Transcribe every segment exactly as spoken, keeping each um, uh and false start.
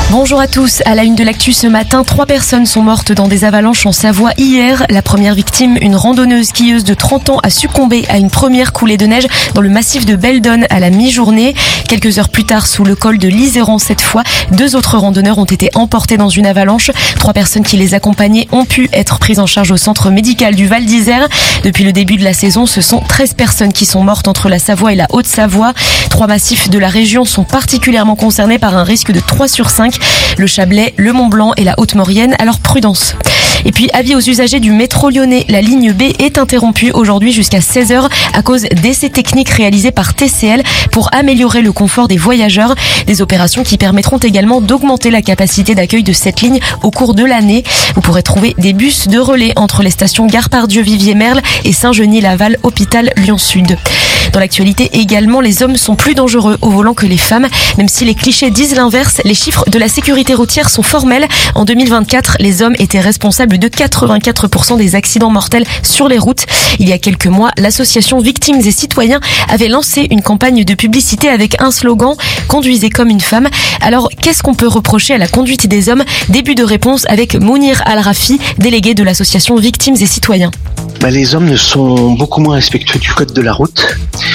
Bonjour à tous. À la une de l'actu ce matin, trois personnes sont mortes dans des avalanches en Savoie hier. La première victime, une randonneuse skieuse de trente ans, a succombé à une première coulée de neige dans le massif de Beldon à la mi-journée. Quelques heures plus tard, sous le col de l'Iséran cette fois, deux autres randonneurs ont été emportés dans une avalanche. Trois personnes qui les accompagnaient ont pu être prises en charge au centre médical du Val d'Isère. Depuis le début de la saison, ce sont treize personnes qui sont mortes entre la Savoie et la Haute-Savoie. Trois massifs de la région sont particulièrement concernés par un risque de trois sur cinq. Le Chablais, le Mont-Blanc et la Haute-Maurienne, alors prudence. Et puis, avis aux usagers du métro lyonnais, la ligne B est interrompue aujourd'hui jusqu'à seize heures à cause d'essais techniques réalisés par T C L pour améliorer le confort des voyageurs. Des opérations qui permettront également d'augmenter la capacité d'accueil de cette ligne au cours de l'année. Vous pourrez trouver des bus de relais entre les stations Gare-Pardieu, Viviers-Merle et Saint-Genis-Laval, Hôpital Lyon-Sud. Dans l'actualité également, les hommes sont plus dangereux au volant que les femmes. Même si les clichés disent l'inverse, les chiffres de la sécurité routière sont formels. En deux mille vingt-quatre, les hommes étaient responsables de quatre-vingt-quatre pour cent des accidents mortels sur les routes. Il y a quelques mois, l'association Victimes et Citoyens avait lancé une campagne de publicité avec un slogan « Conduisez comme une femme ». Alors, qu'est-ce qu'on peut reprocher à la conduite des hommes ? Début de réponse avec Mounir Al-Rafi, délégué de l'association Victimes et Citoyens. Bah, les hommes sont beaucoup moins respectueux du code de la route.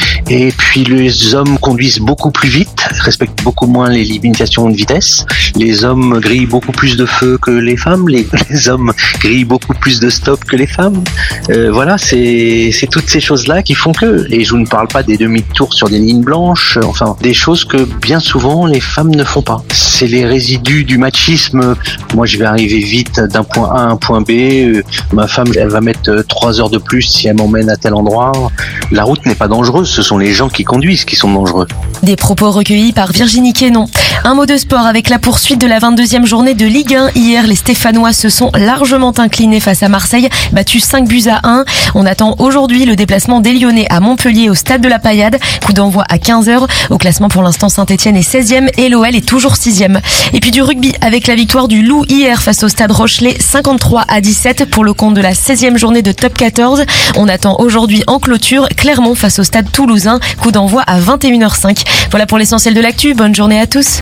Et puis les hommes conduisent beaucoup plus vite, respectent beaucoup moins les limitations de vitesse. Les hommes grillent beaucoup plus de feux que les femmes. Les, les hommes grillent beaucoup plus de stop que les femmes. Euh, voilà, c'est, c'est toutes ces choses-là qui font que. Et je ne parle pas des demi-tours sur des lignes blanches. Enfin, des choses que bien souvent les femmes ne font pas. C'est les résidus du machisme. Moi, je vais arriver vite d'un point A à un point B. Euh, ma femme, elle va mettre trois heures de plus si elle m'emmène à tel endroit. La route n'est pas dangereuse. Ce sont les gens qui conduisent qui sont dangereux. Des propos recueillis par Virginie Quénon. Un mot de sport avec la poursuite de la vingt-deuxième journée de Ligue un. Hier, les Stéphanois se sont largement inclinés face à Marseille, battus cinq buts à un. On attend aujourd'hui le déplacement des Lyonnais à Montpellier au stade de la Paillade. Coup d'envoi à quinze heures. Au classement pour l'instant, Saint-Etienne est seizième et l'O L est toujours sixième. Et puis du rugby avec la victoire du Loup hier face au stade Rochelet, cinquante-trois à dix-sept pour le compte de la seizième journée de Top quatorze. On attend aujourd'hui en clôture Clermont face au stade toulousain. Coup d'envoi à vingt et une heures cinq. Voilà pour l'essentiel de l'actu. Bonne journée à tous.